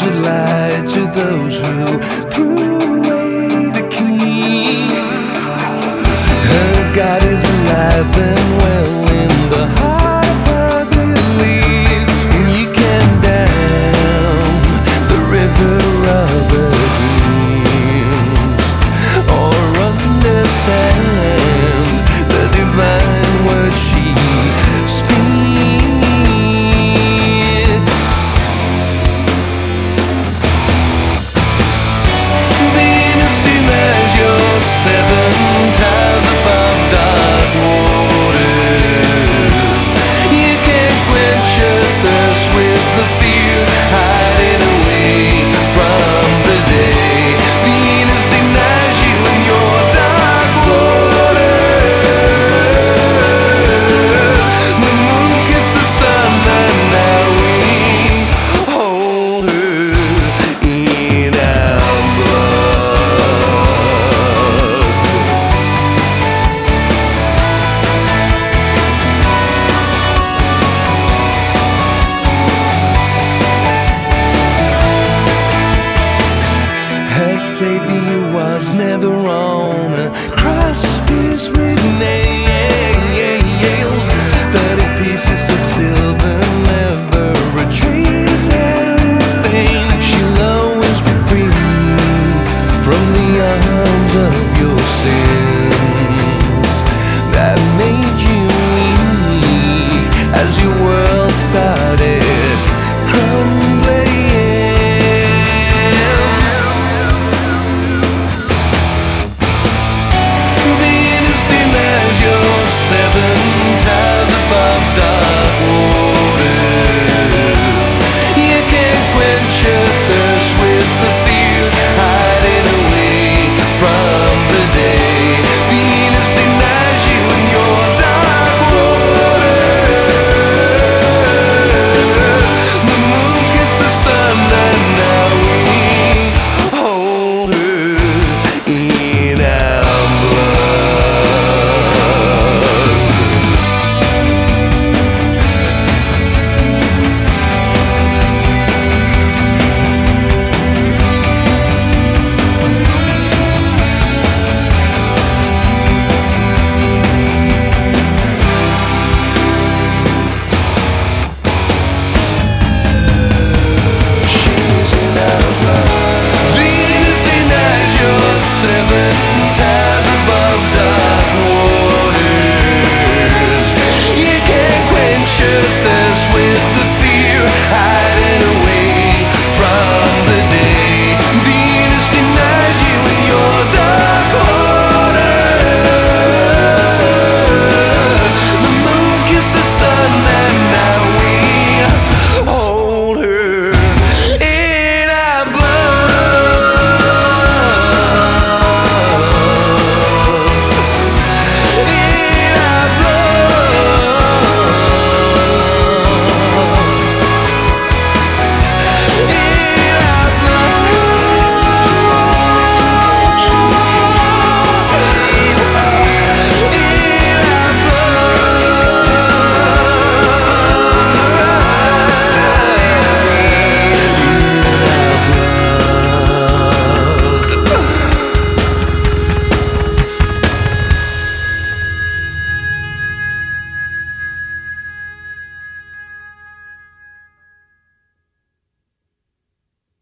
a light to those who threw away the key. Her God is alive and well in the heart of her beliefs. And you can down the river of her dreams, or understand the divine word she speaks. Venus denies your 7 tiles above dark waters. You can't quench your thirst with the fear hiding away from the day. Venus denies you in your dark waters. The moon kissed the sun and now we hold her in our blood. Her savior was never on a cross pierced with nails. 30 pieces of silver, never a trace and stain. She'll always be free from the arms of your sins that made you weak as your world started